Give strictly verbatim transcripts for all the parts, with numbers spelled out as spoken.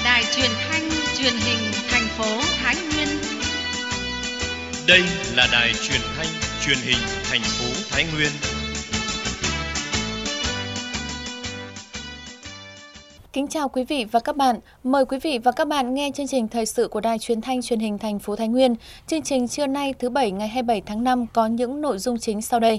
Đài Truyền thanh Truyền hình thành phố Thái Nguyên. Đây là Đài Truyền thanh Truyền hình thành phố Thái Nguyên. Kính chào quý vị và các bạn. Mời quý vị và các bạn nghe chương trình thời sự của Đài Truyền thanh Truyền hình thành phố Thái Nguyên. Chương trình trưa nay thứ Bảy ngày hai mươi bảy tháng năm có những nội dung chính sau đây.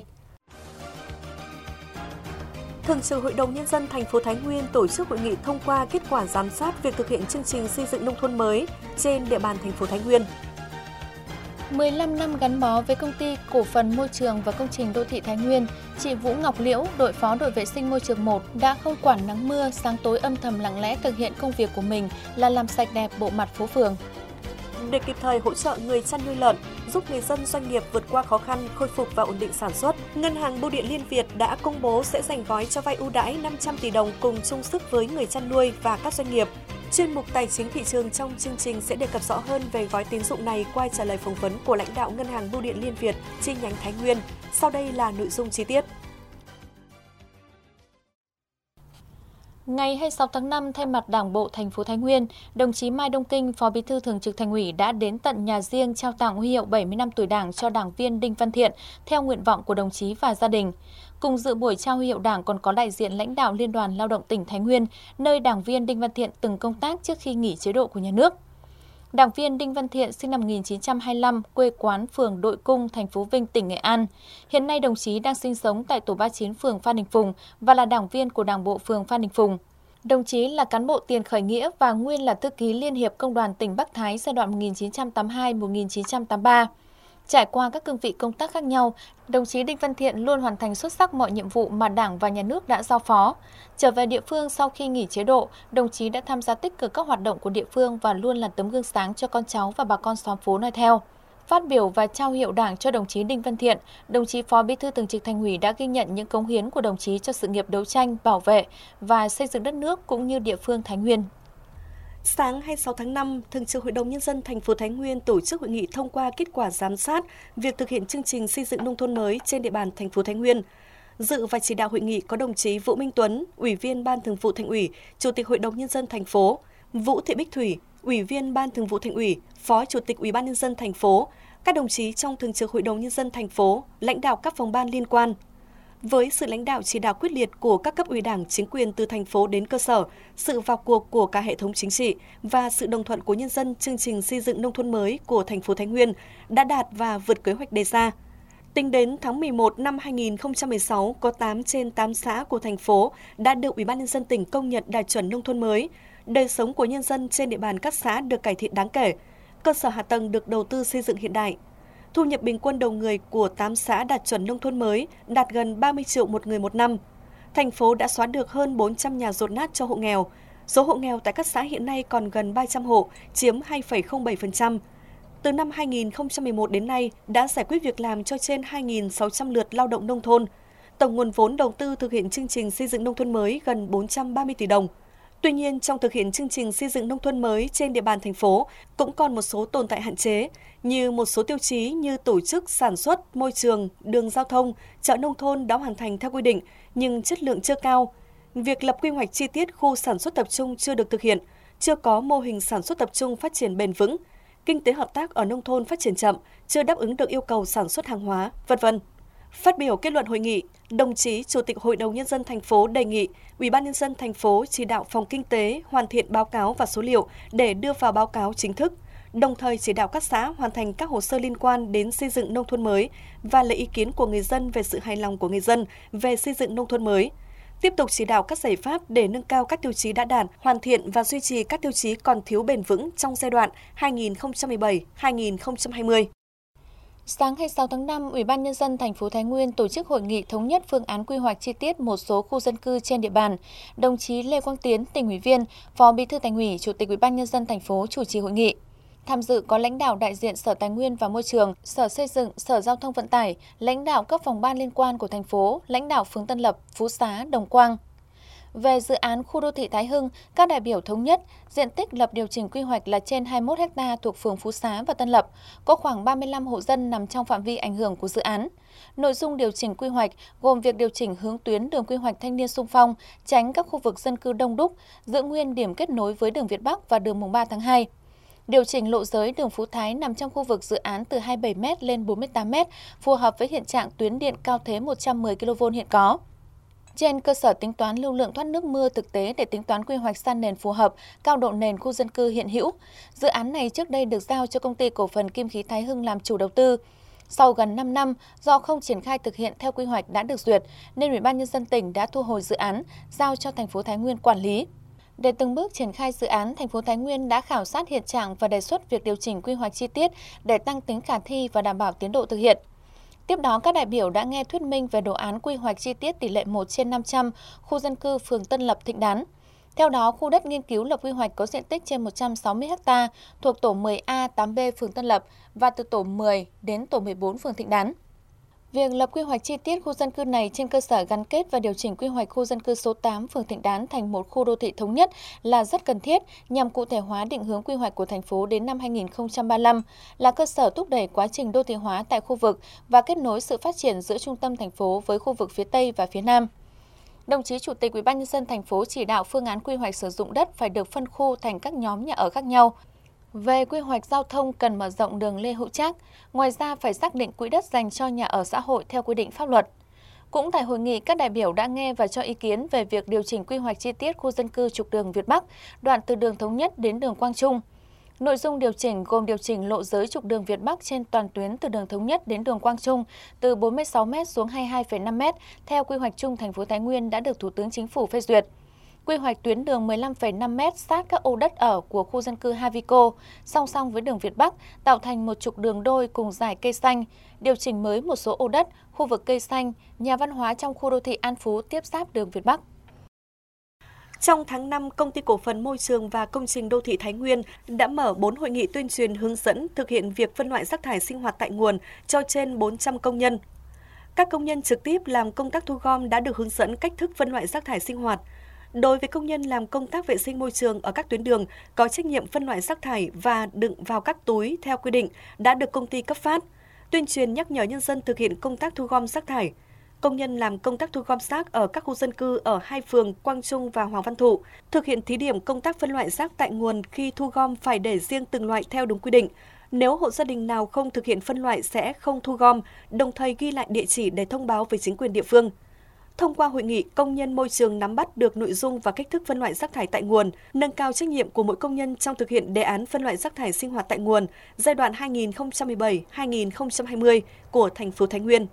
Thường trực Hội đồng Nhân dân thành phố Thái Nguyên tổ chức hội nghị thông qua kết quả giám sát việc thực hiện chương trình xây dựng nông thôn mới trên địa bàn thành phố Thái Nguyên. mười lăm năm gắn bó với công ty cổ phần môi trường và công trình đô thị Thái Nguyên, chị Vũ Ngọc Liễu, đội phó đội vệ sinh môi trường một đã không quản nắng mưa, sáng tối âm thầm lặng lẽ thực hiện công việc của mình là làm sạch đẹp bộ mặt phố phường. Để kịp thời hỗ trợ người chăn nuôi lợn, giúp người dân doanh nghiệp vượt qua khó khăn, khôi phục và ổn định sản xuất, Ngân hàng Bưu điện Liên Việt đã công bố sẽ dành gói cho vay ưu đãi năm trăm tỷ đồng cùng chung sức với người chăn nuôi và các doanh nghiệp. Chuyên mục Tài chính thị trường trong chương trình sẽ đề cập rõ hơn về gói tín dụng này qua trả lời phỏng vấn của lãnh đạo Ngân hàng Bưu điện Liên Việt chi nhánh Thái Nguyên. Sau đây là nội dung chi tiết. Ngày hai mươi sáu tháng năm, thay mặt Đảng bộ thành phố Thái Nguyên, đồng chí Mai Đông Kinh, Phó Bí thư Thường trực Thành ủy đã đến tận nhà riêng trao tặng huy hiệu bảy mươi năm tuổi Đảng cho đảng viên Đinh Văn Thiện theo nguyện vọng của đồng chí và gia đình. Cùng dự buổi trao huy hiệu Đảng còn có đại diện lãnh đạo Liên đoàn Lao động tỉnh Thái Nguyên, nơi đảng viên Đinh Văn Thiện từng công tác trước khi nghỉ chế độ của nhà nước. Đảng viên Đinh Văn Thiện sinh năm một nghìn chín trăm hai mươi lăm, quê quán phường Đội Cung, thành phố Vinh, tỉnh Nghệ An. Hiện nay đồng chí đang sinh sống tại tổ ba mươi chín phường Phan Đình Phùng và là đảng viên của Đảng bộ phường Phan Đình Phùng. Đồng chí là cán bộ tiền khởi nghĩa và nguyên là thư ký Liên hiệp Công đoàn tỉnh Bắc Thái giai đoạn một nghìn chín trăm tám mươi hai đến một nghìn chín trăm tám mươi ba. Trải qua các cương vị công tác khác nhau, đồng chí Đinh Văn Thiện luôn hoàn thành xuất sắc mọi nhiệm vụ mà Đảng và Nhà nước đã giao phó. Trở về địa phương sau khi nghỉ chế độ, đồng chí đã tham gia tích cực các hoạt động của địa phương và luôn là tấm gương sáng cho con cháu và bà con xóm phố noi theo. Phát biểu và trao hiệu Đảng cho đồng chí Đinh Văn Thiện, đồng chí Phó Bí thư Thường trực Thành ủy đã ghi nhận những cống hiến của đồng chí cho sự nghiệp đấu tranh, bảo vệ và xây dựng đất nước cũng như địa phương Thái Nguyên. Sáng hai mươi sáu tháng năm, Thường trực Hội đồng Nhân dân thành phố Thái Nguyên tổ chức hội nghị thông qua kết quả giám sát việc thực hiện chương trình xây dựng nông thôn mới trên địa bàn thành phố Thái Nguyên. Dự và chỉ đạo hội nghị có đồng chí Vũ Minh Tuấn, Ủy viên Ban Thường vụ Thành ủy, Chủ tịch Hội đồng Nhân dân thành phố, Vũ Thị Bích Thủy, Ủy viên Ban Thường vụ Thành ủy, Phó Chủ tịch Ủy ban Nhân dân thành phố, các đồng chí trong Thường trực Hội đồng Nhân dân thành phố, lãnh đạo các phòng ban liên quan. Với sự lãnh đạo chỉ đạo quyết liệt của các cấp ủy Đảng, chính quyền từ thành phố đến cơ sở, sự vào cuộc của cả hệ thống chính trị và sự đồng thuận của nhân dân, chương trình xây dựng nông thôn mới của thành phố Thái Nguyên đã đạt và vượt kế hoạch đề ra. Tính đến tháng mười một năm hai nghìn không trăm mười sáu, có tám trên tám xã của thành phố đã được Ủy ban Nhân dân tỉnh công nhận đạt chuẩn nông thôn mới. Đời sống của nhân dân trên địa bàn các xã được cải thiện đáng kể, cơ sở hạ tầng được đầu tư xây dựng hiện đại. Thu nhập bình quân đầu người của tám xã đạt chuẩn nông thôn mới đạt gần ba mươi triệu một người một năm. Thành phố đã xóa được hơn bốn trăm nhà dột nát cho hộ nghèo. Số hộ nghèo tại các xã hiện nay còn gần ba trăm hộ, chiếm hai phẩy không bảy phần trăm. Từ năm hai nghìn không trăm mười một đến nay đã giải quyết việc làm cho trên hai nghìn sáu trăm lượt lao động nông thôn. Tổng nguồn vốn đầu tư thực hiện chương trình xây dựng nông thôn mới gần bốn trăm ba mươi tỷ đồng. Tuy nhiên, trong thực hiện chương trình xây dựng nông thôn mới trên địa bàn thành phố cũng còn một số tồn tại hạn chế, như một số tiêu chí như tổ chức sản xuất, môi trường, đường giao thông, chợ nông thôn đã hoàn thành theo quy định nhưng chất lượng chưa cao. Việc lập quy hoạch chi tiết khu sản xuất tập trung chưa được thực hiện, chưa có mô hình sản xuất tập trung phát triển bền vững, kinh tế hợp tác ở nông thôn phát triển chậm, chưa đáp ứng được yêu cầu sản xuất hàng hóa, vân vân. Phát biểu kết luận hội nghị, đồng chí Chủ tịch Hội đồng Nhân dân thành phố đề nghị Ủy ban Nhân dân thành phố chỉ đạo phòng kinh tế hoàn thiện báo cáo và số liệu để đưa vào báo cáo chính thức, đồng thời chỉ đạo các xã hoàn thành các hồ sơ liên quan đến xây dựng nông thôn mới và lấy ý kiến của người dân về sự hài lòng của người dân về xây dựng nông thôn mới. Tiếp tục chỉ đạo các giải pháp để nâng cao các tiêu chí đã đạt, hoàn thiện và duy trì các tiêu chí còn thiếu bền vững trong giai đoạn hai nghìn không trăm mười bảy đến hai nghìn không trăm hai mươi. Sáng hai mươi sáu tháng năm, Ủy ban Nhân dân thành phố Thái Nguyên tổ chức hội nghị thống nhất phương án quy hoạch chi tiết một số khu dân cư trên địa bàn. Đồng chí Lê Quang Tiến, tỉnh ủy viên, Phó Bí thư Thành ủy, Chủ tịch Ủy ban Nhân dân thành phố chủ trì hội nghị. Tham dự có lãnh đạo đại diện Sở Tài nguyên và Môi trường, Sở Xây dựng, Sở Giao thông Vận tải, lãnh đạo các phòng ban liên quan của thành phố, lãnh đạo phường Tân Lập, Phú Xá, Đồng Quang. Về dự án khu đô thị Thái Hưng, các đại biểu thống nhất diện tích lập điều chỉnh quy hoạch là trên hai mươi mốt héc ta thuộc phường Phú Xá và Tân Lập, có khoảng ba mươi lăm hộ dân nằm trong phạm vi ảnh hưởng của dự án. Nội dung điều chỉnh quy hoạch gồm việc điều chỉnh hướng tuyến đường quy hoạch thanh niên xung phong, tránh các khu vực dân cư đông đúc, giữ nguyên điểm kết nối với đường Việt Bắc và đường mùng ba tháng hai. Điều chỉnh lộ giới đường Phú Thái nằm trong khu vực dự án từ hai mươi bảy mét lên bốn mươi tám mét, phù hợp với hiện trạng tuyến điện cao thế một trăm mười ki lô vôn hiện có. Trên cơ sở tính toán lưu lượng thoát nước mưa thực tế để tính toán quy hoạch san nền phù hợp, cao độ nền khu dân cư hiện hữu. Dự án này trước đây được giao cho công ty cổ phần Kim khí Thái Hưng làm chủ đầu tư. Sau gần năm năm, do không triển khai thực hiện theo quy hoạch đã được duyệt, nên Ủy ban Nhân dân tỉnh đã thu hồi dự án, giao cho thành phố Thái Nguyên quản lý. Để từng bước triển khai dự án, thành phố Thái Nguyên đã khảo sát hiện trạng và đề xuất việc điều chỉnh quy hoạch chi tiết để tăng tính khả thi và đảm bảo tiến độ thực hiện. Tiếp đó, các đại biểu đã nghe thuyết minh về đồ án quy hoạch chi tiết tỷ lệ một trên năm trăm khu dân cư phường Tân Lập, Thịnh Đán. Theo đó, khu đất nghiên cứu lập quy hoạch có diện tích trên một trăm sáu mươi héc ta thuộc tổ mười A, tám B phường Tân Lập và từ tổ mười đến tổ mười bốn phường Thịnh Đán. Việc lập quy hoạch chi tiết khu dân cư này trên cơ sở gắn kết và điều chỉnh quy hoạch khu dân cư số tám phường Thịnh Đán thành một khu đô thị thống nhất là rất cần thiết nhằm cụ thể hóa định hướng quy hoạch của thành phố đến năm hai nghìn không trăm ba mươi lăm, là cơ sở thúc đẩy quá trình đô thị hóa tại khu vực và kết nối sự phát triển giữa trung tâm thành phố với khu vực phía Tây và phía Nam. Đồng chí Chủ tịch Ủy ban Nhân dân thành phố chỉ đạo phương án quy hoạch sử dụng đất phải được phân khu thành các nhóm nhà ở khác nhau. Về quy hoạch giao thông cần mở rộng đường Lê Hữu Trác, ngoài ra phải xác định quỹ đất dành cho nhà ở xã hội theo quy định pháp luật. Cũng tại hội nghị, các đại biểu đã nghe và cho ý kiến về việc điều chỉnh quy hoạch chi tiết khu dân cư trục đường Việt Bắc, đoạn từ đường Thống Nhất đến đường Quang Trung. Nội dung điều chỉnh gồm điều chỉnh lộ giới trục đường Việt Bắc trên toàn tuyến từ đường Thống Nhất đến đường Quang Trung từ bốn mươi sáu mét xuống hai mươi hai phẩy năm mét theo quy hoạch chung thành phố Thái Nguyên đã được Thủ tướng Chính phủ phê duyệt. Quy hoạch tuyến đường mười lăm phẩy năm mét sát các ô đất ở của khu dân cư Havico, song song với đường Việt Bắc, tạo thành một trục đường đôi cùng dải cây xanh, điều chỉnh mới một số ô đất, khu vực cây xanh, nhà văn hóa trong khu đô thị An Phú tiếp giáp đường Việt Bắc. Trong tháng năm, Công ty Cổ phần Môi trường và Công trình Đô thị Thái Nguyên đã mở bốn hội nghị tuyên truyền hướng dẫn thực hiện việc phân loại rác thải sinh hoạt tại nguồn cho trên bốn trăm công nhân. Các công nhân trực tiếp làm công tác thu gom đã được hướng dẫn cách thức phân loại rác thải sinh hoạt. Đối với công nhân làm công tác vệ sinh môi trường ở các tuyến đường có trách nhiệm phân loại rác thải và đựng vào các túi theo quy định đã được công ty cấp phát, tuyên truyền nhắc nhở nhân dân thực hiện công tác thu gom rác thải. Công nhân làm công tác thu gom rác ở các khu dân cư ở hai phường Quang Trung và Hoàng Văn Thụ thực hiện thí điểm công tác phân loại rác tại nguồn khi thu gom phải để riêng từng loại theo đúng quy định. Nếu hộ gia đình nào không thực hiện phân loại sẽ không thu gom, đồng thời ghi lại địa chỉ để thông báo với chính quyền địa phương. Thông qua hội nghị, công nhân môi trường nắm bắt được nội dung và cách thức phân loại rác thải tại nguồn, nâng cao trách nhiệm của mỗi công nhân trong thực hiện đề án phân loại rác thải sinh hoạt tại nguồn giai đoạn hai nghìn không trăm mười bảy đến hai nghìn không trăm hai mươi của thành phố Thái Nguyên.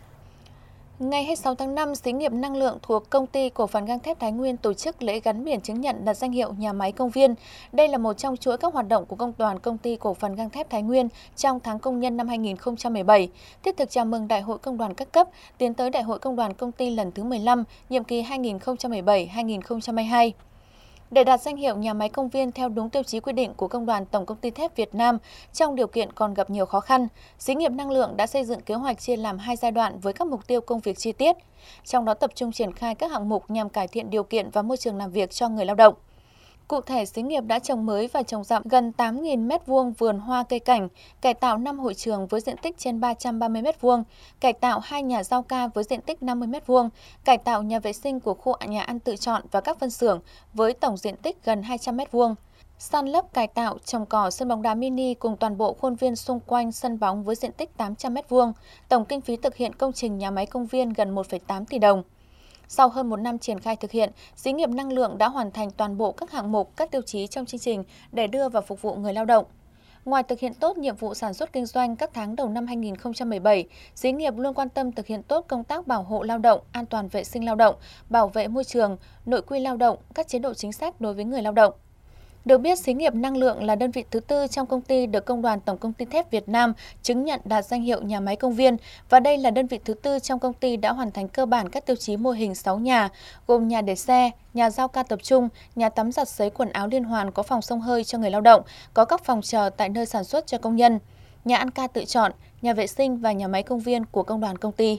Ngày hai mươi sáu tháng năm, Xí nghiệp năng lượng thuộc Công ty Cổ phần Gang thép Thái Nguyên tổ chức lễ gắn biển chứng nhận đặt danh hiệu nhà máy công viên. Đây là một trong chuỗi các hoạt động của Công đoàn Công ty Cổ phần Gang thép Thái Nguyên trong tháng công nhân năm hai nghìn không trăm mười bảy, thiết thực chào mừng Đại hội Công đoàn các cấp, tiến tới Đại hội Công đoàn Công ty lần thứ mười lăm, nhiệm kỳ hai nghìn không trăm mười bảy đến hai nghìn không trăm hai mươi hai. Để đạt danh hiệu nhà máy công viên theo đúng tiêu chí quy định của Công đoàn Tổng công ty thép Việt Nam trong điều kiện còn gặp nhiều khó khăn, Xí nghiệp năng lượng đã xây dựng kế hoạch chia làm hai giai đoạn với các mục tiêu công việc chi tiết, trong đó tập trung triển khai các hạng mục nhằm cải thiện điều kiện và môi trường làm việc cho người lao động. Cụ thể, xí nghiệp đã trồng mới và trồng rậm gần tám nghìn mét vuông vườn hoa cây cảnh, cải tạo năm hội trường với diện tích trên ba trăm ba mươi mét vuông, cải tạo hai nhà rau ca với diện tích năm mươi mét vuông, cải tạo nhà vệ sinh của khu nhà ăn tự chọn và các phân xưởng với tổng diện tích gần hai trăm mét vuông. San lấp cải tạo, trồng cỏ sân bóng đá mini cùng toàn bộ khuôn viên xung quanh sân bóng với diện tích tám trăm mét vuông. Tổng kinh phí thực hiện công trình nhà máy công viên gần một phẩy tám tỷ đồng. Sau hơn một năm triển khai thực hiện, xí nghiệp năng lượng đã hoàn thành toàn bộ các hạng mục, các tiêu chí trong chương trình để đưa vào phục vụ người lao động. Ngoài thực hiện tốt nhiệm vụ sản xuất kinh doanh các tháng đầu năm hai nghìn không trăm mười bảy, xí nghiệp luôn quan tâm thực hiện tốt công tác bảo hộ lao động, an toàn vệ sinh lao động, bảo vệ môi trường, nội quy lao động, các chế độ chính sách đối với người lao động. Được biết, xí nghiệp năng lượng là đơn vị thứ tư trong công ty được Công đoàn Tổng công ty thép Việt Nam chứng nhận đạt danh hiệu nhà máy công viên và đây là đơn vị thứ tư trong công ty đã hoàn thành cơ bản các tiêu chí mô hình sáu nhà, gồm nhà để xe, nhà rau ca tập trung, nhà tắm giặt sấy quần áo liên hoàn có phòng xông hơi cho người lao động, có các phòng chờ tại nơi sản xuất cho công nhân, nhà ăn ca tự chọn, nhà vệ sinh và nhà máy công viên của công đoàn công ty.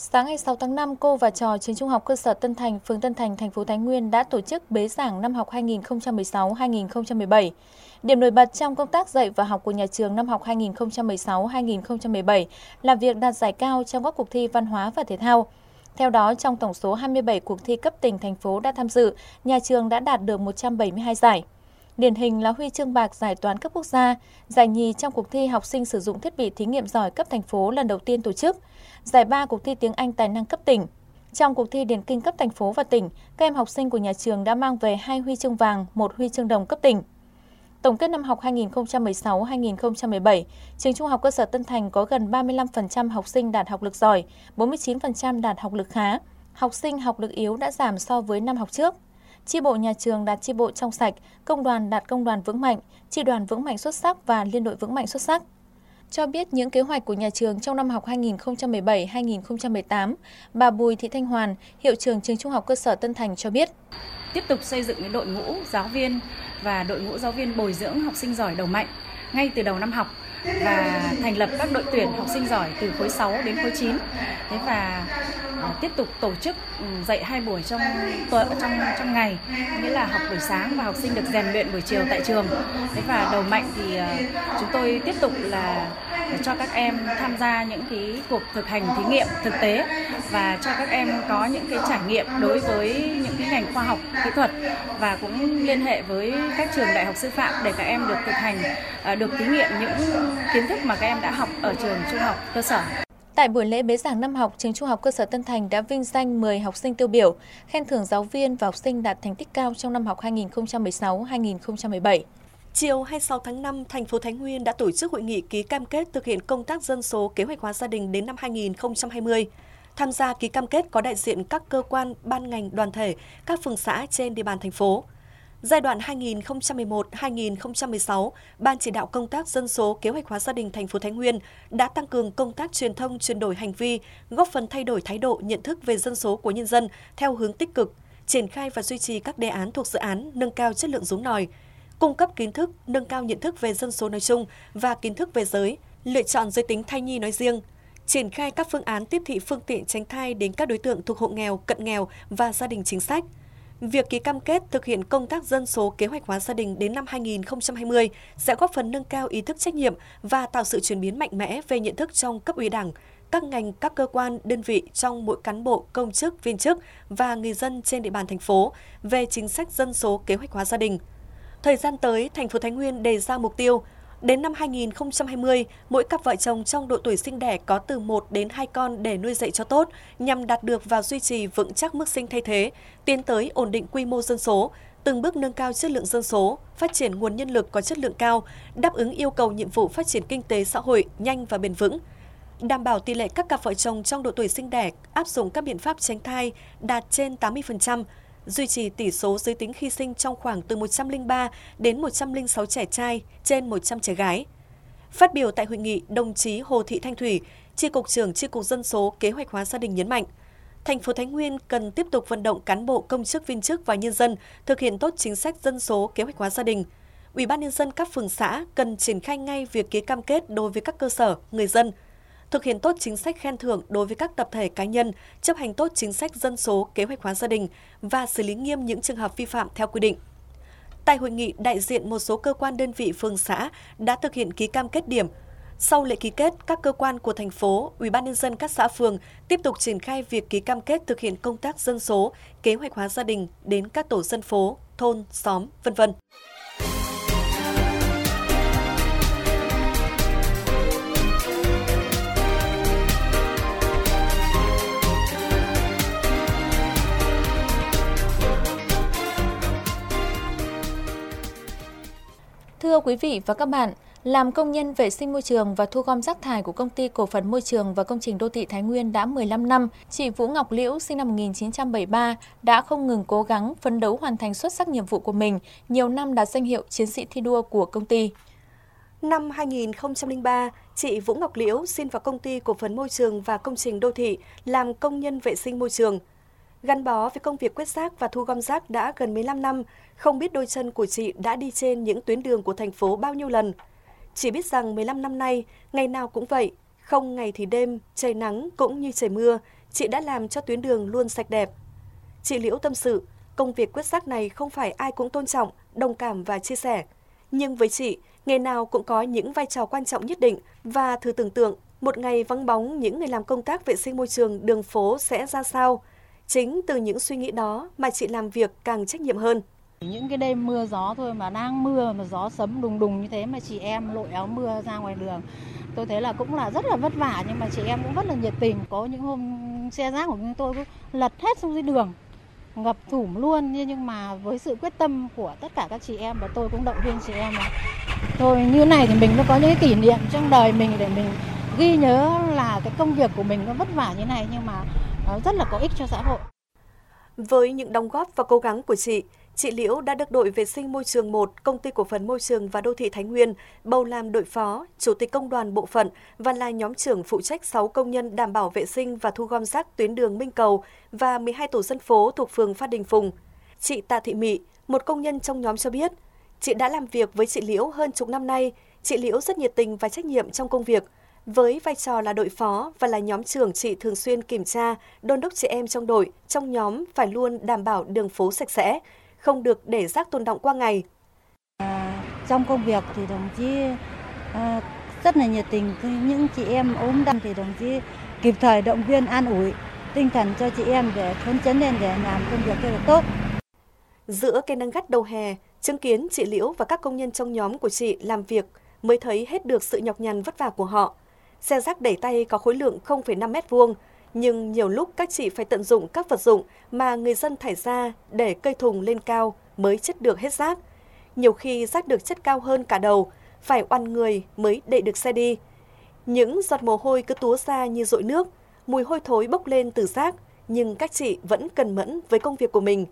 Sáng ngày sáu tháng năm, cô và trò trường Trung học cơ sở Tân Thành, phường Tân Thành, thành phố Thái Nguyên đã tổ chức bế giảng năm học hai nghìn không trăm mười sáu hai nghìn không trăm mười bảy. Điểm nổi bật trong công tác dạy và học của nhà trường năm học hai nghìn không trăm mười sáu hai nghìn không trăm mười bảy là việc đạt giải cao trong các cuộc thi văn hóa và thể thao. Theo đó, trong tổng số hai mươi bảy cuộc thi cấp tỉnh, thành phố đã tham dự, nhà trường đã đạt được một trăm bảy mươi hai giải. Điển hình là huy chương bạc giải toán cấp quốc gia, giải nhì trong cuộc thi học sinh sử dụng thiết bị thí nghiệm giỏi cấp thành phố lần đầu tiên tổ chức, giải ba cuộc thi tiếng Anh tài năng cấp tỉnh. Trong cuộc thi điền kinh cấp thành phố và tỉnh, các em học sinh của nhà trường đã mang về hai huy chương vàng, một huy chương đồng cấp tỉnh. Tổng kết năm học hai nghìn không trăm mười sáu hai nghìn không trăm mười bảy, trường Trung học cơ sở Tân Thành có gần ba mươi lăm phần trăm học sinh đạt học lực giỏi, bốn mươi chín phần trăm đạt học lực khá. Học sinh học lực yếu đã giảm so với năm học trước. Chi bộ nhà trường đạt chi bộ trong sạch, công đoàn đạt công đoàn vững mạnh, chi đoàn vững mạnh xuất sắc và liên đội vững mạnh xuất sắc. Cho biết những kế hoạch của nhà trường trong năm học hai nghìn không trăm mười bảy hai nghìn không trăm mười tám, bà Bùi Thị Thanh Hoàn, hiệu trưởng trường Trung học cơ sở Tân Thành cho biết. Tiếp tục xây dựng đội ngũ giáo viên và đội ngũ giáo viên bồi dưỡng học sinh giỏi đầu mạnh ngay từ đầu năm học và thành lập các đội tuyển học sinh giỏi từ khối sáu đến khối chín. Thế và tiếp tục tổ chức dạy hai buổi trong tuần trong trong ngày, nghĩa là học buổi sáng và học sinh được rèn luyện buổi chiều tại trường. Thế và đầu mạnh thì chúng tôi tiếp tục là cho các em tham gia những cái cuộc thực hành thí nghiệm thực tế và cho các em có những cái trải nghiệm đối với những cái ngành khoa học kỹ thuật và cũng liên hệ với các trường đại học sư phạm để các em được thực hành, được thí nghiệm những kiến thức mà các em đã học ở trường trung học cơ sở. Tại buổi lễ bế giảng năm học, trường Trung học cơ sở Tân Thành đã vinh danh mười học sinh tiêu biểu, khen thưởng giáo viên và học sinh đạt thành tích cao trong năm học hai nghìn không trăm mười sáu hai nghìn không trăm mười bảy. Chiều hai mươi sáu tháng năm, thành phố Thái Nguyên đã tổ chức hội nghị ký cam kết thực hiện công tác dân số kế hoạch hóa gia đình đến năm hai nghìn không trăm hai mươi. Tham gia ký cam kết có đại diện các cơ quan, ban ngành, đoàn thể, các phường xã trên địa bàn thành phố. Giai đoạn hai nghìn không trăm mười một đến hai nghìn không trăm mười sáu, Ban chỉ đạo công tác dân số kế hoạch hóa gia đình thành phố Thái Nguyên đã tăng cường công tác truyền thông, chuyển đổi hành vi, góp phần thay đổi thái độ, nhận thức về dân số của nhân dân theo hướng tích cực, triển khai và duy trì các đề án thuộc dự án nâng cao chất lượng giống nòi, cung cấp kiến thức, nâng cao nhận thức về dân số nói chung và kiến thức về giới, lựa chọn giới tính thai nhi nói riêng, triển khai các phương án tiếp thị phương tiện tránh thai đến các đối tượng thuộc hộ nghèo, cận nghèo và gia đình chính sách. Việc ký cam kết thực hiện công tác dân số kế hoạch hóa gia đình đến năm hai nghìn không trăm hai mươi sẽ góp phần nâng cao ý thức trách nhiệm và tạo sự chuyển biến mạnh mẽ về nhận thức trong cấp ủy Đảng, các ngành, các cơ quan, đơn vị trong mỗi cán bộ, công chức, viên chức và người dân trên địa bàn thành phố về chính sách dân số kế hoạch hóa gia đình. Thời gian tới, thành phố Thái Nguyên đề ra mục tiêu đến năm hai nghìn không trăm hai mươi, mỗi cặp vợ chồng trong độ tuổi sinh đẻ có từ một đến hai con để nuôi dạy cho tốt, nhằm đạt được và duy trì vững chắc mức sinh thay thế, tiến tới ổn định quy mô dân số, từng bước nâng cao chất lượng dân số, phát triển nguồn nhân lực có chất lượng cao, đáp ứng yêu cầu nhiệm vụ phát triển kinh tế xã hội nhanh và bền vững. Đảm bảo tỷ lệ các cặp vợ chồng trong độ tuổi sinh đẻ áp dụng các biện pháp tránh thai đạt trên tám mươi phần trăm, duy trì tỷ số giới tính khi sinh trong khoảng từ một trăm lẻ ba đến một trăm lẻ sáu trẻ trai trên một trăm trẻ gái. Phát biểu tại hội nghị, đồng chí Hồ Thị Thanh Thủy, Chi cục trưởng Chi cục Dân số Kế hoạch hóa gia đình nhấn mạnh, thành phố Thái Nguyên cần tiếp tục vận động cán bộ, công chức, viên chức và nhân dân thực hiện tốt chính sách dân số kế hoạch hóa gia đình. Ủy ban nhân dân các phường xã cần triển khai ngay việc ký cam kết đối với các cơ sở, người dân, thực hiện tốt chính sách khen thưởng đối với các tập thể cá nhân, chấp hành tốt chính sách dân số kế hoạch hóa gia đình và xử lý nghiêm những trường hợp vi phạm theo quy định. Tại hội nghị, đại diện một số cơ quan đơn vị phường xã đã thực hiện ký cam kết điểm. Sau lễ ký kết, các cơ quan của thành phố, Ủy ban nhân dân các xã phường tiếp tục triển khai việc ký cam kết thực hiện công tác dân số, kế hoạch hóa gia đình đến các tổ dân phố, thôn, xóm, vân vân. Thưa quý vị và các bạn, làm công nhân vệ sinh môi trường và thu gom rác thải của Công ty Cổ phần Môi trường và Công trình Đô thị Thái Nguyên đã mười lăm năm, chị Vũ Ngọc Liễu sinh năm một nghìn chín trăm bảy mươi ba đã không ngừng cố gắng phấn đấu hoàn thành xuất sắc nhiệm vụ của mình, nhiều năm đạt danh hiệu chiến sĩ thi đua của công ty. Năm hai nghìn không trăm lẻ ba, chị Vũ Ngọc Liễu xin vào Công ty Cổ phần Môi trường và Công trình Đô thị làm công nhân vệ sinh môi trường. Gắn bó với công việc quét rác và thu gom rác đã gần mười lăm năm, không biết đôi chân của chị đã đi trên những tuyến đường của thành phố bao nhiêu lần. Chỉ biết rằng mười lăm năm nay, ngày nào cũng vậy, không ngày thì đêm, trời nắng cũng như trời mưa, chị đã làm cho tuyến đường luôn sạch đẹp. Chị Liễu tâm sự, công việc quét rác này không phải ai cũng tôn trọng, đồng cảm và chia sẻ. Nhưng với chị, nghề nào cũng có những vai trò quan trọng nhất định và thử tưởng tượng một ngày vắng bóng những người làm công tác vệ sinh môi trường đường phố sẽ ra sao. Chính từ những suy nghĩ đó mà chị làm việc càng trách nhiệm hơn. Những cái đêm mưa gió thôi mà đang mưa mà gió sấm đùng đùng như thế mà chị em lội áo mưa ra ngoài đường. Tôi thấy là cũng là rất là vất vả nhưng mà chị em cũng rất là nhiệt tình. Có những hôm xe rác của chúng tôi cũng lật hết xuống dưới đường, ngập thủng luôn. Nhưng mà với sự quyết tâm của tất cả các chị em và tôi cũng động viên chị em là thôi như này thì mình nó có những cái kỷ niệm trong đời mình để mình ghi nhớ là cái công việc của mình nó vất vả như này nhưng mà nó rất là có ích cho xã hội. Với những đóng góp và cố gắng của chị, chị Liễu đã được đội vệ sinh môi trường một, Công ty Cổ phần Môi trường và Đô thị Thái Nguyên bầu làm đội phó, chủ tịch công đoàn bộ phận và là nhóm trưởng phụ trách sáu công nhân đảm bảo vệ sinh và thu gom rác tuyến đường Minh Cầu và mười hai tổ dân phố thuộc phường Phan Đình Phùng. Chị Tạ Thị Mị, một công nhân trong nhóm cho biết, chị đã làm việc với chị Liễu hơn chục năm nay. Chị Liễu rất nhiệt tình và trách nhiệm trong công việc. Với vai trò là đội phó và là nhóm trưởng, chị thường xuyên kiểm tra, đôn đốc chị em trong đội, trong nhóm phải luôn đảm bảo đường phố sạch sẽ, không được để rác tồn đọng qua ngày. À, trong công việc thì đồng chí à, rất là nhiệt tình, những chị em ốm đau thì đồng chí kịp thời động viên an ủi tinh thần cho chị em để phấn chấn lên để làm công việc cho được tốt. Giữa cây nắng gắt đầu hè, chứng kiến chị Liễu và các công nhân trong nhóm của chị làm việc mới thấy hết được sự nhọc nhằn vất vả của họ. Xe rác đẩy tay có khối lượng không phẩy năm mét vuông, nhưng nhiều lúc các chị phải tận dụng các vật dụng mà người dân thải ra để cây thùng lên cao mới chất được hết rác. Nhiều khi rác được chất cao hơn cả đầu, phải oằn người mới đậy được xe đi. Những giọt mồ hôi cứ túa ra như dội nước, mùi hôi thối bốc lên từ rác, nhưng các chị vẫn cần mẫn với công việc của mình.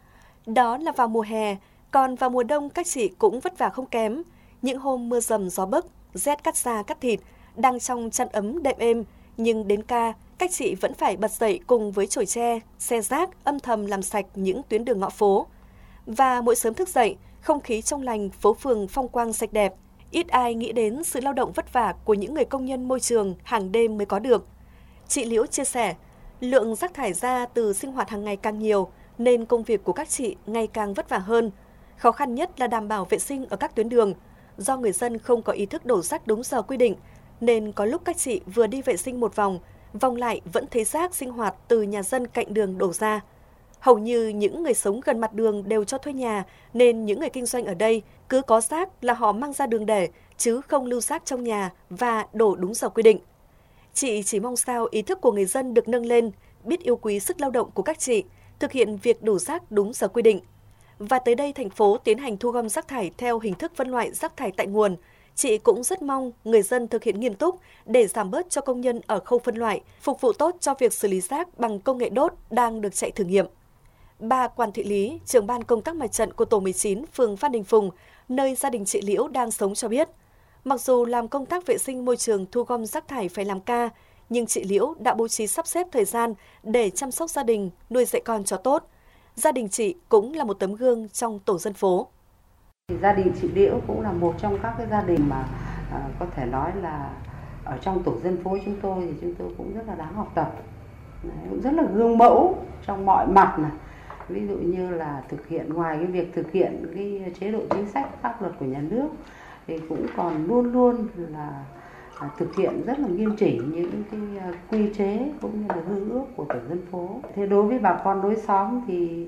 Đó là vào mùa hè, còn vào mùa đông các chị cũng vất vả không kém. Những hôm mưa rầm gió bấc, rét cắt da cắt thịt, đang trong chăn ấm đệm êm, nhưng đến ca, các chị vẫn phải bật dậy cùng với chổi tre, xe rác âm thầm làm sạch những tuyến đường ngõ phố. Và mỗi sớm thức dậy, không khí trong lành, phố phường phong quang sạch đẹp. Ít ai nghĩ đến sự lao động vất vả của những người công nhân môi trường hàng đêm mới có được. Chị Liễu chia sẻ, lượng rác thải ra từ sinh hoạt hàng ngày càng nhiều, nên công việc của các chị ngày càng vất vả hơn. Khó khăn nhất là đảm bảo vệ sinh ở các tuyến đường. Do người dân không có ý thức đổ rác đúng giờ quy định, nên có lúc các chị vừa đi vệ sinh một vòng, vòng lại vẫn thấy rác sinh hoạt từ nhà dân cạnh đường đổ ra. Hầu như những người sống gần mặt đường đều cho thuê nhà, nên những người kinh doanh ở đây cứ có rác là họ mang ra đường để, chứ không lưu rác trong nhà và đổ đúng giờ quy định. Chị chỉ mong sao ý thức của người dân được nâng lên, biết yêu quý sức lao động của các chị, thực hiện việc đổ rác đúng giờ quy định. Và tới đây thành phố tiến hành thu gom rác thải theo hình thức phân loại rác thải tại nguồn. Chị cũng rất mong người dân thực hiện nghiêm túc để giảm bớt cho công nhân ở khâu phân loại, phục vụ tốt cho việc xử lý rác bằng công nghệ đốt đang được chạy thử nghiệm. Bà Quản Thị Lý, trưởng ban công tác mặt trận của tổ mười chín, phường Phan Đình Phùng, nơi gia đình chị Liễu đang sống cho biết, mặc dù làm công tác vệ sinh môi trường thu gom rác thải phải làm ca, nhưng chị Liễu đã bố trí sắp xếp thời gian để chăm sóc gia đình, nuôi dạy con cho tốt. Gia đình chị cũng là một tấm gương trong tổ dân phố. Gia đình chị Liễu cũng là một trong các cái gia đình mà à, có thể nói là ở trong tổ dân phố chúng tôi thì chúng tôi cũng rất là đáng học tập. Đấy, cũng rất là gương mẫu trong mọi mặt này. Ví dụ như là thực hiện, ngoài cái việc thực hiện cái chế độ chính sách pháp luật của nhà nước thì cũng còn luôn luôn là à, thực hiện rất là nghiêm chỉnh những cái uh, quy chế cũng như là hương ước của tổ dân phố. Thế đối với bà con đối xóm thì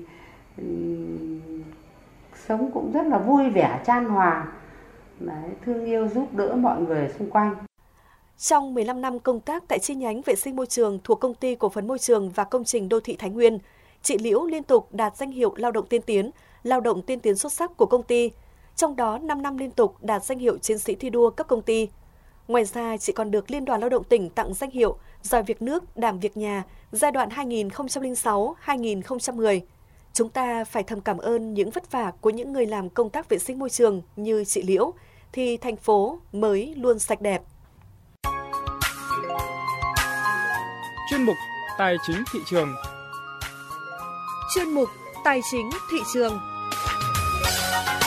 um, sống cũng rất là vui vẻ, chan hòa, đấy, thương yêu giúp đỡ mọi người xung quanh. Trong mười lăm năm công tác tại chi nhánh vệ sinh môi trường thuộc Công ty Cổ phần Môi trường và Công trình Đô thị Thái Nguyên, chị Liễu liên tục đạt danh hiệu lao động tiên tiến, lao động tiên tiến xuất sắc của công ty, trong đó năm năm liên tục đạt danh hiệu chiến sĩ thi đua cấp công ty. Ngoài ra, chị còn được Liên đoàn Lao động tỉnh tặng danh hiệu giỏi việc nước, đảm việc nhà giai đoạn hai nghìn không trăm lẻ sáu đến hai nghìn không trăm mười. Chúng ta phải thầm cảm ơn những vất vả của những người làm công tác vệ sinh môi trường như chị Liễu, thì thành phố mới luôn sạch đẹp. Chuyên mục Tài chính thị trường. Chuyên mục Tài chính thị trường.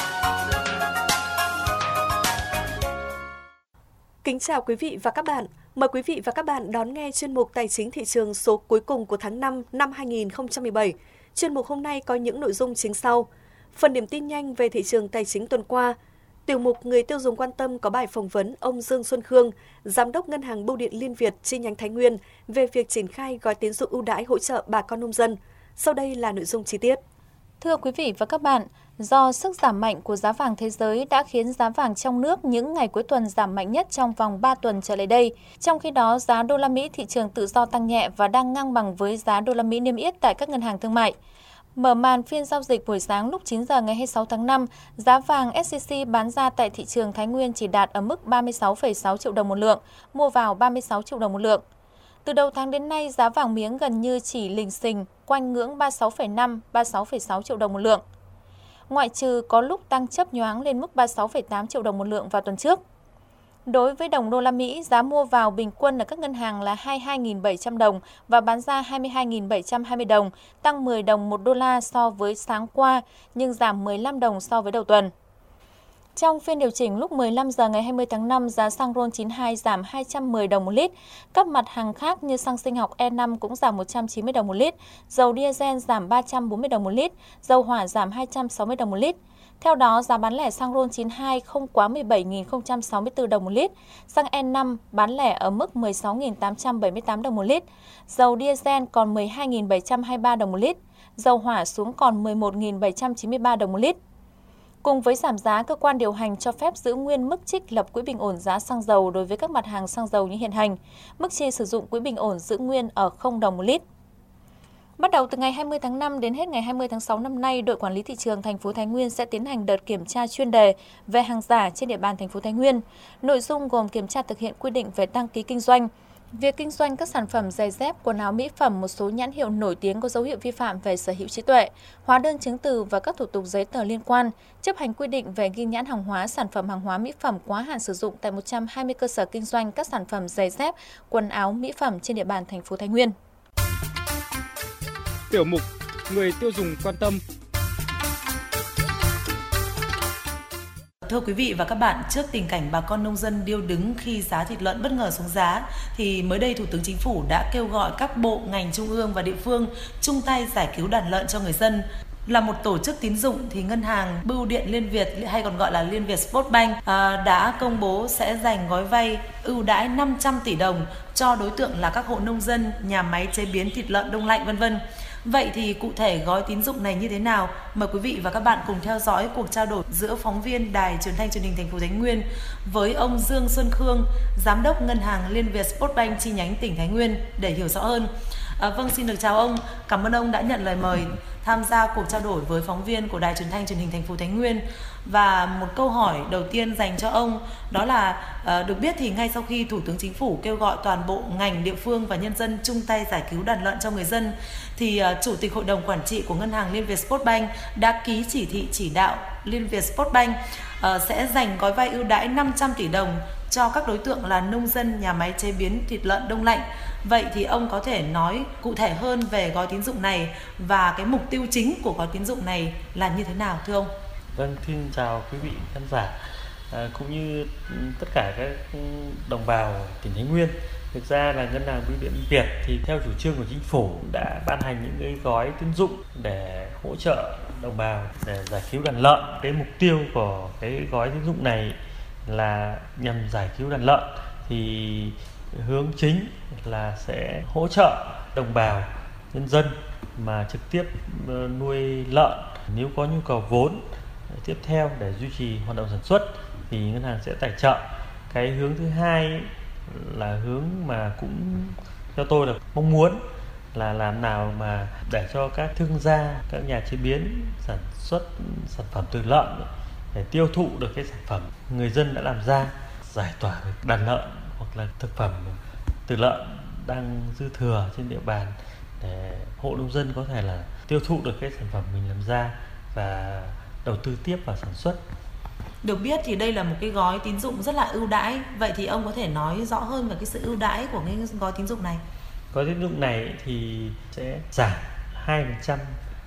Kính chào quý vị và các bạn. Mời quý vị và các bạn đón nghe chuyên mục Tài chính thị trường số cuối cùng của tháng năm năm hai nghìn không trăm mười bảy. Chuyên mục hôm nay có những nội dung chính sau. Phần điểm tin nhanh về thị trường tài chính tuần qua. Tiểu mục Người tiêu dùng quan tâm có bài phỏng vấn ông Dương Xuân Khương, Giám đốc Ngân hàng Bưu điện Liên Việt chi nhánh Thái Nguyên về việc triển khai gói tín dụng ưu đãi hỗ trợ bà con nông dân. Sau đây là nội dung chi tiết. Thưa quý vị và các bạn, do sức giảm mạnh của giá vàng thế giới đã khiến giá vàng trong nước những ngày cuối tuần giảm mạnh nhất trong vòng ba tuần trở lại đây. Trong khi đó, giá đô la Mỹ thị trường tự do tăng nhẹ và đang ngang bằng với giá đô la Mỹ niêm yết tại các ngân hàng thương mại. Mở màn phiên giao dịch buổi sáng lúc chín giờ ngày hai mươi sáu tháng năm, giá vàng ét xê xê bán ra tại thị trường Thái Nguyên chỉ đạt ở mức ba mươi sáu phẩy sáu triệu đồng một lượng, mua vào ba mươi sáu triệu đồng một lượng. Từ đầu tháng đến nay, giá vàng miếng gần như chỉ lình xình quanh ngưỡng ba mươi sáu phẩy năm, ba mươi sáu phẩy sáu triệu đồng một lượng. Ngoại trừ có lúc tăng chớp nhoáng lên mức ba mươi sáu phẩy tám triệu đồng một lượng vào tuần trước. Đối với đồng đô la Mỹ, giá mua vào bình quân ở các ngân hàng là hai mươi hai nghìn bảy trăm đồng và bán ra hai mươi hai nghìn bảy trăm hai mươi đồng, tăng mười đồng một đô la so với sáng qua, nhưng giảm mười lăm đồng so với đầu tuần. Trong phiên điều chỉnh lúc mười lăm giờ ngày hai mươi tháng năm, giá xăng RON chín mươi hai giảm hai trăm mười đồng một lít. Các mặt hàng khác như xăng sinh học E năm cũng giảm một trăm chín mươi đồng một lít, dầu diesel giảm ba trăm bốn mươi đồng một lít, dầu hỏa giảm hai trăm sáu mươi đồng một lít. Theo đó, giá bán lẻ xăng RON chín mươi hai không quá mười bảy nghìn không trăm sáu mươi tư đồng một lít, xăng E năm bán lẻ ở mức mười sáu nghìn tám trăm bảy mươi tám đồng một lít, dầu diesel còn mười hai nghìn bảy trăm hai mươi ba đồng một lít, dầu hỏa xuống còn mười một nghìn bảy trăm chín mươi ba đồng một lít. Cùng với giảm giá, cơ quan điều hành cho phép giữ nguyên mức trích lập quỹ bình ổn giá xăng dầu đối với các mặt hàng xăng dầu như hiện hành. Mức chi sử dụng quỹ bình ổn giữ nguyên ở không đồng một lít. Bắt đầu từ ngày hai mươi tháng năm đến hết ngày hai mươi tháng sáu năm nay, đội quản lý thị trường thành phố Thái Nguyên sẽ tiến hành đợt kiểm tra chuyên đề về hàng giả trên địa bàn thành phố Thái Nguyên. Nội dung gồm kiểm tra thực hiện quy định về đăng ký kinh doanh, việc kinh doanh các sản phẩm giày dép, quần áo mỹ phẩm, một số nhãn hiệu nổi tiếng có dấu hiệu vi phạm về sở hữu trí tuệ, hóa đơn chứng từ và các thủ tục giấy tờ liên quan, chấp hành quy định về ghi nhãn hàng hóa, sản phẩm hàng hóa mỹ phẩm quá hạn sử dụng tại một trăm hai mươi cơ sở kinh doanh các sản phẩm giày dép, quần áo mỹ phẩm trên địa bàn thành phố Thái Nguyên. Tiểu mục Người tiêu dùng quan tâm. Thưa quý vị và các bạn, trước tình cảnh bà con nông dân điêu đứng khi giá thịt lợn bất ngờ xuống giá, thì mới đây Thủ tướng Chính phủ đã kêu gọi các bộ, ngành trung ương và địa phương chung tay giải cứu đàn lợn cho người dân. Là một tổ chức tín dụng thì Ngân hàng Bưu điện Liên Việt hay còn gọi là Liên Việt Spotbank đã công bố sẽ dành gói vay ưu đãi năm trăm tỷ đồng cho đối tượng là các hộ nông dân, nhà máy chế biến thịt lợn đông lạnh vân vân. Vậy thì cụ thể gói tín dụng này như thế nào? Mời quý vị và các bạn cùng theo dõi cuộc trao đổi giữa phóng viên Đài Truyền thanh Truyền hình thành phố Thái Nguyên với ông Dương Xuân Khương, Giám đốc Ngân hàng Liên Việt Spotbank chi nhánh tỉnh Thái Nguyên để hiểu rõ hơn. À, vâng, xin được chào ông. Cảm ơn ông đã nhận lời mời tham gia cuộc trao đổi với phóng viên của Đài Truyền thanh Truyền hình thành phố Thái Nguyên. Và một câu hỏi đầu tiên dành cho ông đó là à, được biết thì ngay sau khi Thủ tướng Chính phủ kêu gọi toàn bộ ngành, địa phương và nhân dân chung tay giải cứu đàn lợn cho người dân, thì à, Chủ tịch Hội đồng Quản trị của Ngân hàng Liên Việt Spotbank đã ký chỉ thị chỉ đạo Liên Việt Spotbank à, sẽ dành gói vay ưu đãi năm trăm tỷ đồng cho các đối tượng là nông dân, nhà máy chế biến thịt lợn đông lạnh. Vậy thì ông có thể nói cụ thể hơn về gói tín dụng này và cái mục tiêu chính của gói tín dụng này là như thế nào thưa ông? Vâng, xin chào quý vị khán giả à, cũng như tất cả các đồng bào tỉnh Thái Nguyên. Thực ra là Ngân hàng Bưu điện Việt thì theo chủ trương của Chính phủ đã ban hành những cái gói tín dụng để hỗ trợ đồng bào để giải cứu đàn lợn. Cái mục tiêu của cái gói tín dụng này là nhằm giải cứu đàn lợn, thì hướng chính là sẽ hỗ trợ đồng bào nhân dân mà trực tiếp nuôi lợn, nếu có nhu cầu vốn tiếp theo để duy trì hoạt động sản xuất thì ngân hàng sẽ tài trợ. Cái hướng thứ hai là hướng mà cũng theo tôi là mong muốn là làm nào mà để cho các thương gia, các nhà chế biến sản xuất sản phẩm từ lợn để tiêu thụ được cái sản phẩm người dân đã làm ra, giải tỏa được đàn lợn hoặc là thực phẩm từ lợn đang dư thừa trên địa bàn để hộ nông dân có thể là tiêu thụ được cái sản phẩm mình làm ra và đầu tư tiếp vào sản xuất. Được biết thì đây là một cái gói tín dụng rất là ưu đãi. Vậy thì ông có thể nói rõ hơn về cái sự ưu đãi của cái gói tín dụng này? Gói tín dụng này thì sẽ giảm hai phần trăm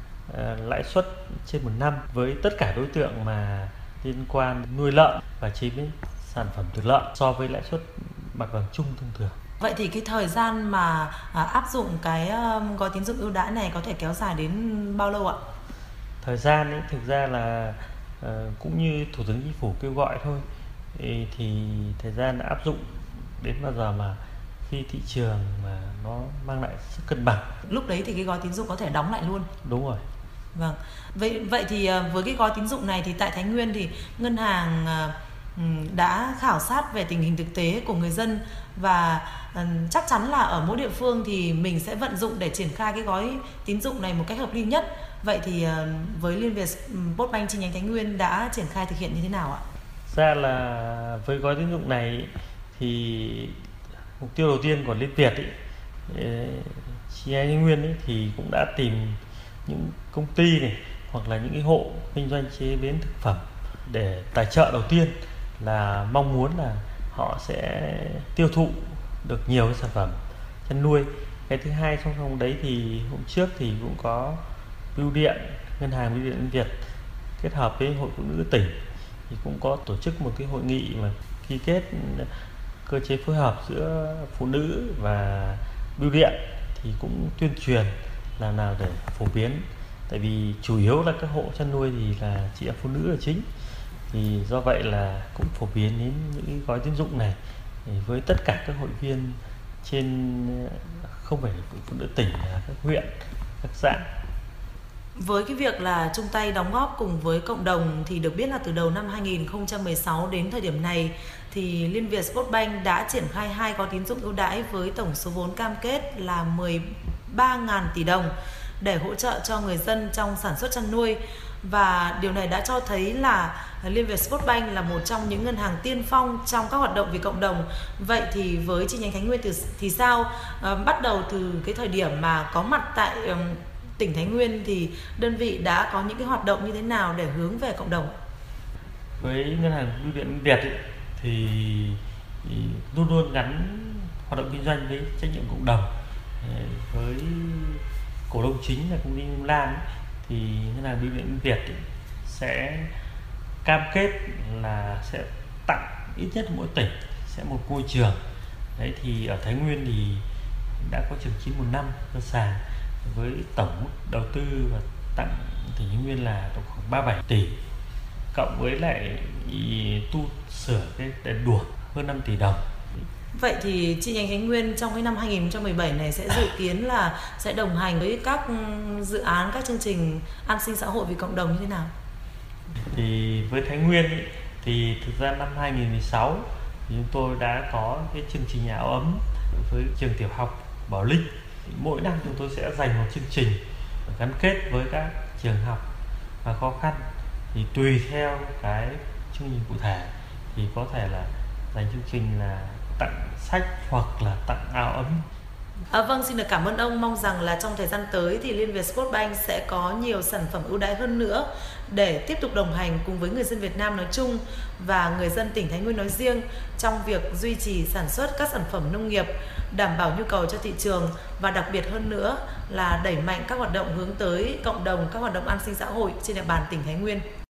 lãi suất trên một năm với tất cả đối tượng mà liên quan nuôi lợn và chế biến sản phẩm từ lợn so với lãi suất mặt bằng chung thông thường. Vậy thì cái thời gian mà à, áp dụng cái um, gói tín dụng ưu đãi này có thể kéo dài đến bao lâu ạ? Thời gian ấy thực ra là uh, cũng như Thủ tướng Chính phủ kêu gọi thôi. Thì, thì thời gian áp dụng đến bao giờ mà khi thị trường mà nó mang lại sức cân bằng. Lúc đấy thì cái gói tín dụng có thể đóng lại luôn. Đúng rồi. Vâng. Vậy vậy thì với cái gói tín dụng này thì tại Thái Nguyên thì ngân hàng đã khảo sát về tình hình thực tế của người dân và chắc chắn là ở mỗi địa phương thì mình sẽ vận dụng để triển khai cái gói tín dụng này một cách hợp lý nhất. Vậy thì với Liên Việt Postbank chi nhánh Thái Nguyên đã triển khai thực hiện như thế nào ạ? Ra là với gói tín dụng này thì mục tiêu đầu tiên của Liên Việt ấy, chi nhánh Thái Nguyên ấy, thì cũng đã tìm những công ty này hoặc là những cái hộ kinh doanh chế biến thực phẩm để tài trợ. Đầu tiên là mong muốn là họ sẽ tiêu thụ được nhiều cái sản phẩm chăn nuôi. Cái thứ hai song song đấy thì hôm trước thì cũng có bưu điện, ngân hàng bưu điện Liên Việt kết hợp với hội phụ nữ tỉnh thì cũng có tổ chức một cái hội nghị mà ký kết cơ chế phối hợp giữa phụ nữ và bưu điện, thì cũng tuyên truyền làm nào để phổ biến, tại vì chủ yếu là các hộ chăn nuôi thì là chị em phụ nữ là chính, thì do vậy là cũng phổ biến đến những cái gói tín dụng này với tất cả các hội viên trên, không phải phụ nữ tỉnh, là các huyện, các xã. Với cái việc là chung tay đóng góp cùng với cộng đồng thì được biết là từ đầu năm hai nghìn không trăm mười sáu đến thời điểm này thì Liên Việt Postbank đã triển khai hai gói tín dụng ưu đãi với tổng số vốn cam kết là mười ba nghìn tỷ đồng để hỗ trợ cho người dân trong sản xuất chăn nuôi. Và điều này đã cho thấy là Liên Việt Postbank là một trong những ngân hàng tiên phong trong các hoạt động vì cộng đồng. Vậy thì với chi nhánh Thái Nguyên thì, thì sao? À, bắt đầu từ cái thời điểm mà có mặt tại um, tỉnh Thái Nguyên thì đơn vị đã có những cái hoạt động như thế nào để hướng về cộng đồng? Với ngân hàng bưu điện Việt ấy, thì, thì luôn luôn gắn hoạt động kinh doanh với trách nhiệm cộng đồng. Với cổ đông chính là công ty Nhung Lan ấy, thì ngân hàng bưu điện Việt ấy, sẽ cam kết là sẽ tặng ít nhất mỗi tỉnh sẽ một ngôi trường. Đấy thì ở Thái Nguyên thì đã có trường chín một năm cơ sàn với tổng mức đầu tư và tặng tỉnh Thái Nguyên là khoảng ba mươi bảy tỷ, cộng với lại tu sửa cái đèn đuốc hơn năm tỷ đồng. Vậy thì chi nhánh Thái Nguyên trong cái năm hai nghìn không trăm mười bảy này sẽ dự kiến là sẽ đồng hành với các dự án, các chương trình an sinh xã hội vì cộng đồng như thế nào? Thì với Thái Nguyên ý, thì thực ra năm hai nghìn không trăm mười sáu thì chúng tôi đã có cái chương trình nhà áo ấm với trường tiểu học Bảo Linh. Mỗi năm chúng tôi sẽ dành một chương trình gắn kết với các trường học và khó khăn, thì tùy theo cái chương trình cụ thể thì có thể là dành chương trình là tặng sách hoặc là tặng áo ấm. À, vâng, xin được cảm ơn ông. Mong rằng là trong thời gian tới thì Liên Việt Postbank sẽ có nhiều sản phẩm ưu đãi hơn nữa để tiếp tục đồng hành cùng với người dân Việt Nam nói chung và người dân tỉnh Thái Nguyên nói riêng trong việc duy trì sản xuất các sản phẩm nông nghiệp, đảm bảo nhu cầu cho thị trường và đặc biệt hơn nữa là đẩy mạnh các hoạt động hướng tới cộng đồng, các hoạt động an sinh xã hội trên địa bàn tỉnh Thái Nguyên.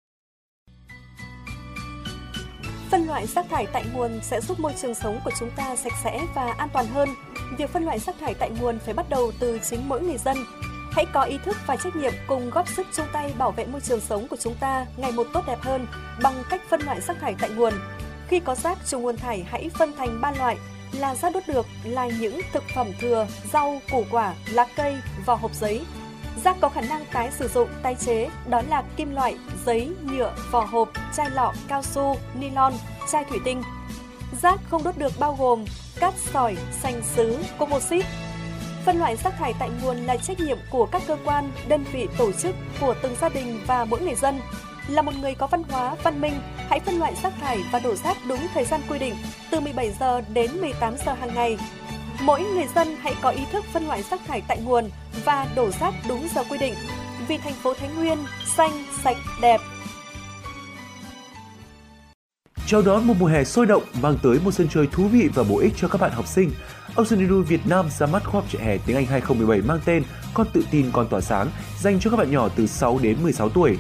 Phân loại rác thải tại nguồn sẽ giúp môi trường sống của chúng ta sạch sẽ và an toàn hơn. Việc phân loại rác thải tại nguồn phải bắt đầu từ chính mỗi người dân. Hãy có ý thức và trách nhiệm cùng góp sức chung tay bảo vệ môi trường sống của chúng ta ngày một tốt đẹp hơn bằng cách phân loại rác thải tại nguồn. Khi có rác trong nguồn thải hãy phân thành ba loại là rác đốt được là những thực phẩm thừa, rau, củ quả, lá cây, vỏ hộp giấy. Rác có khả năng tái sử dụng, tái chế đó là kim loại, giấy, nhựa, vỏ hộp, chai lọ, cao su, nylon, chai thủy tinh. Rác không đốt được bao gồm cát sỏi, sành sứ, composite. Phân loại rác thải tại nguồn là trách nhiệm của các cơ quan, đơn vị, tổ chức, của từng gia đình và mỗi người dân. Là một người có văn hóa, văn minh, hãy phân loại rác thải và đổ rác đúng thời gian quy định, từ mười bảy giờ đến mười tám giờ hàng ngày. Mỗi người dân hãy có ý thức phân loại rác thải tại nguồn và đổ rác đúng giờ quy định. Vì thành phố Thái Nguyên xanh, sạch, đẹp. Chào đón một mùa hè sôi động mang tới một sân chơi thú vị và bổ ích cho các bạn học sinh. Ocean Edu Việt Nam ra mắt khóa học trại hè tiếng Anh hai không một bảy mang tên Con tự tin, con tỏa sáng dành cho các bạn nhỏ từ sáu đến mười sáu tuổi.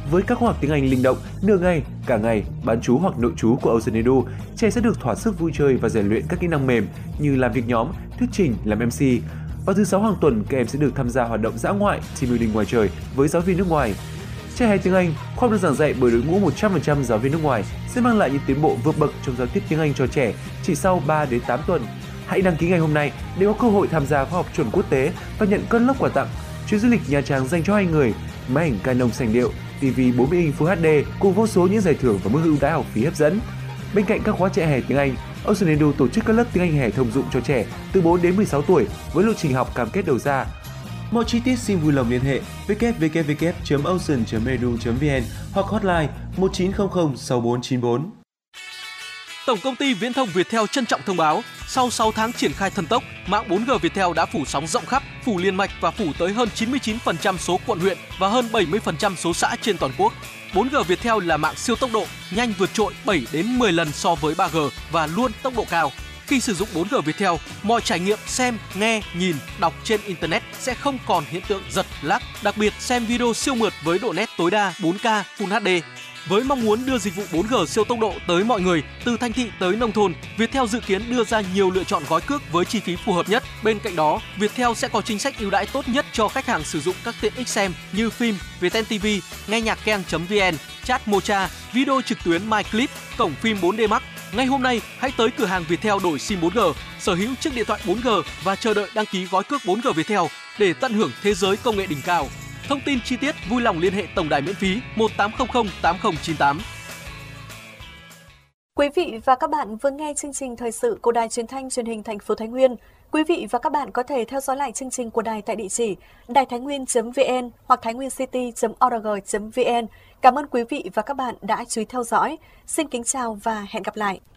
Với các khóa học tiếng Anh linh động, nửa ngày, cả ngày, bán trú hoặc nội trú của Ocean Edu, trẻ sẽ được thỏa sức vui chơi và rèn luyện các kỹ năng mềm như làm việc nhóm, thuyết trình, làm em xê. Vào thứ sáu hàng tuần, các em sẽ được tham gia hoạt động dã ngoại, team building ngoài trời với giáo viên nước ngoài. Trại hè tiếng Anh, khóa học được giảng dạy bởi đội ngũ một trăm phần trăm giáo viên nước ngoài sẽ mang lại những tiến bộ vượt bậc trong giao tiếp tiếng Anh cho trẻ chỉ sau ba đến tám tuần. Hãy đăng ký ngay hôm nay để có cơ hội tham gia khóa học chuẩn quốc tế và nhận cân lốc quà tặng. Chuyến du lịch Nha Trang dành cho hai người, máy ảnh Canon sành điệu, ti vi bốn mươi inch Full hát đê cùng vô số những giải thưởng và mức ưu đãi học phí hấp dẫn. Bên cạnh các khóa trại hè tiếng Anh, Ocean Edu tổ chức các lớp tiếng Anh hè thông dụng cho trẻ từ bốn đến mười sáu tuổi với lộ trình học cam kết đầu ra. Mọi chi tiết xin vui lòng liên hệ w w w chấm ocean chấm edu chấm v n hoặc hotline một chín không không sáu bốn chín bốn. Tổng công ty Viễn thông Viettel trân trọng thông báo, sau sáu tháng triển khai thần tốc, mạng bốn G Viettel đã phủ sóng rộng khắp, phủ liên mạch và phủ tới hơn chín mươi chín phần trăm số quận huyện và hơn bảy mươi phần trăm số xã trên toàn quốc. bốn G Viettel là mạng siêu tốc độ, nhanh vượt trội bảy đến mười lần so với ba G và luôn tốc độ cao. Khi sử dụng bốn G Viettel, mọi trải nghiệm xem, nghe, nhìn, đọc trên Internet sẽ không còn hiện tượng giật, lag, đặc biệt xem video siêu mượt với độ nét tối đa bốn K Full hát đê. Với mong muốn đưa dịch vụ bốn G siêu tốc độ tới mọi người, từ thành thị tới nông thôn, Viettel dự kiến đưa ra nhiều lựa chọn gói cước với chi phí phù hợp nhất. Bên cạnh đó, Viettel sẽ có chính sách ưu đãi tốt nhất cho khách hàng sử dụng các tiện ích xem như phim, Viettel ti vi, nghe nhạc keng chấm vn, chat Mocha, video trực tuyến MyClip, cổng phim bốn D Max. Ngay hôm nay, hãy tới cửa hàng Viettel đổi sim bốn G, sở hữu chiếc điện thoại bốn G và chờ đợi đăng ký gói cước bốn G Viettel để tận hưởng thế giới công nghệ đỉnh cao. Thông tin chi tiết vui lòng liên hệ tổng đài miễn phí một tám không không tám không chín tám. Quý vị và các bạn vừa nghe chương trình thời sự của Đài Truyền thanh Truyền hình thành phố Thái Nguyên. Quý vị và các bạn có thể theo dõi lại chương trình của đài tại địa chỉ đài thái nguyên chấm vn hoặc thainwincity chấm org chấm vn. Cảm ơn quý vị và các bạn đã chú ý theo dõi. Xin kính chào và hẹn gặp lại.